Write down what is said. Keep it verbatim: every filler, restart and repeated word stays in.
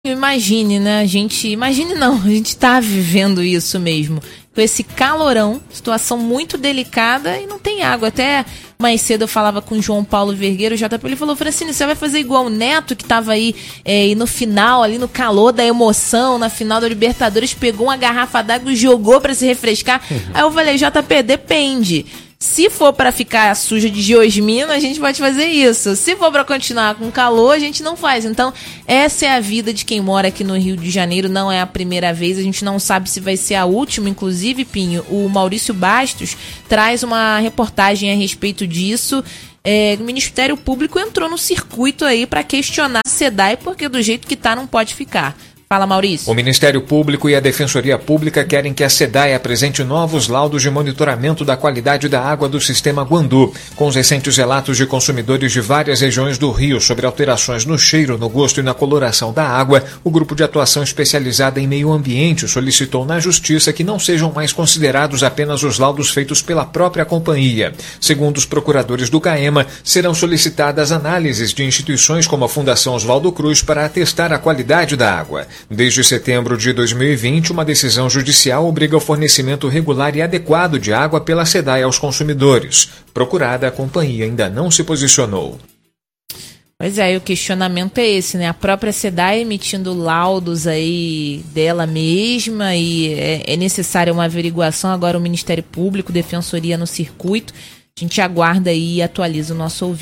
Imagine, né? A gente. Imagine não, a gente tá vivendo isso mesmo. Com esse calorão, situação muito delicada e não tem água. Até mais cedo eu falava com o João Paulo Vergueiro, o J P, ele falou: Francine, você vai fazer igual o Neto, que tava aí é, e no final, ali no calor da emoção, na final da Libertadores, pegou uma garrafa d'água e jogou pra se refrescar. Uhum. Aí eu falei: J P, depende. Se for para ficar suja de geosmina, a gente pode fazer isso. Se for para continuar com calor, a gente não faz. Então, essa é a vida de quem mora aqui no Rio de Janeiro. Não é a primeira vez. A gente não sabe se vai ser a última. Inclusive, Pinho, o Maurício Bastos traz uma reportagem a respeito disso. É, o Ministério Público entrou no circuito aí para questionar a SEDAI, porque do jeito que tá, não pode ficar. Fala, Maurício. O Ministério Público e a Defensoria Pública querem que a SEDAI apresente novos laudos de monitoramento da qualidade da água do sistema Guandu. Com os recentes relatos de consumidores de várias regiões do Rio sobre alterações no cheiro, no gosto e na coloração da água, o Grupo de Atuação Especializada em Meio Ambiente solicitou na Justiça que não sejam mais considerados apenas os laudos feitos pela própria companhia. Segundo os procuradores do CAEMA, serão solicitadas análises de instituições como a Fundação Oswaldo Cruz para atestar a qualidade da água. Desde setembro de dois mil e vinte, uma decisão judicial obriga o fornecimento regular e adequado de água pela SEDAI aos consumidores. Procurada, a companhia ainda não se posicionou. Pois é, o questionamento é esse, né? A própria SEDAI emitindo laudos aí dela mesma e é, é necessária uma averiguação. Agora o Ministério Público, Defensoria no circuito. A gente aguarda aí e atualiza o nosso ouvinte.